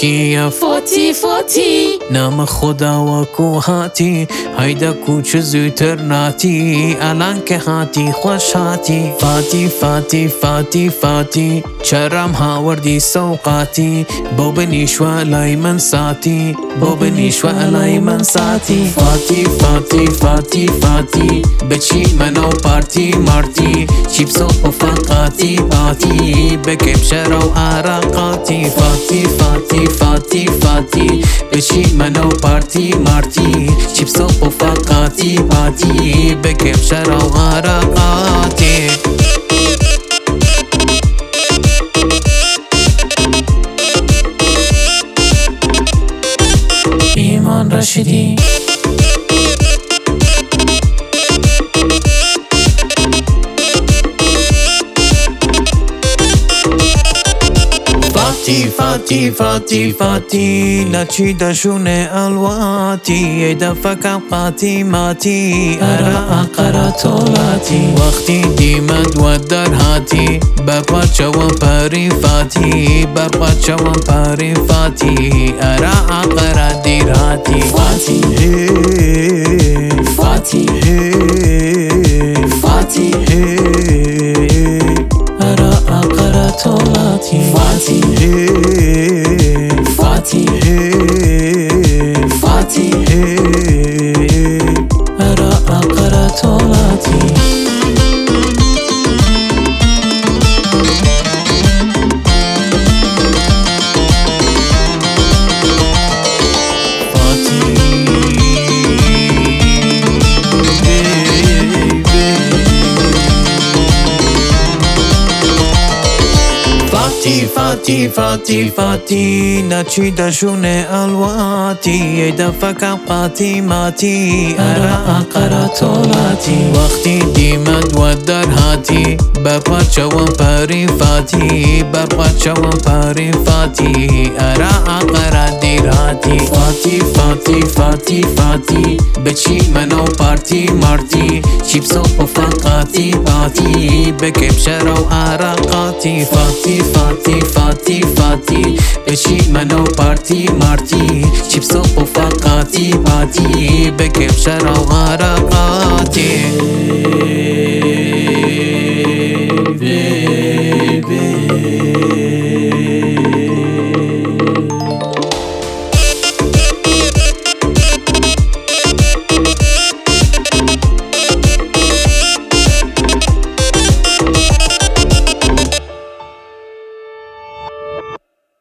کیه فاتی فاتی نام خدا وکو هاتی هیدا کوچ زودتر ناتی الان که هاتی خوش هاتی فاتی فاتی فاتی فاتی چرم هاوردی سوقاتی بو بنیشوا لای من ساتی بو بنیشوا لای من ساتی فاتی فاتی فاتی فاتی بچی منو پارتی مارتی چیپس و پفاقاتی پاتی بکب شرو عراقاتی فاتی فاتی فاتی فاتی بچی منو پارتی مارتی چیپس و پفاقاتی پاتی بکب شرو عراقاتی ایمان رشیدی فاتی فاتی فاتی نچی دشون الواتی ایدا فکم قاتی ماتی ارا اقرا طولاتی وقتی دیمد و در هاتی برقا چوان پاری فاتی برقا چوان پاری فاتی ارا اقرا دیر هاتی فاتی فاتی فاتی ارا اقرا طولاتی فاتی فاتی فاتی ارا اقرا طولاتی فاتی فاتی فاتی نچی دشون الواتی ایدا فکم قاتی ماتی ارا اقرا طولاتی وقتی دیمد و در هاتی برقا چوان پاری فاتی برقا چوان پاری فاتی ارا اقرا دیر هاتی فاتی فاتی فاتی فاتی بچی منو پارتی مارتی چیپس و پفاقاتی پاتی بکب شرو عراقاتی فاتی فاتی فاتی فاتی بچی منو پارتی مارتی چیپس و پفاقاتی پاتی بکب شرو عراقاتی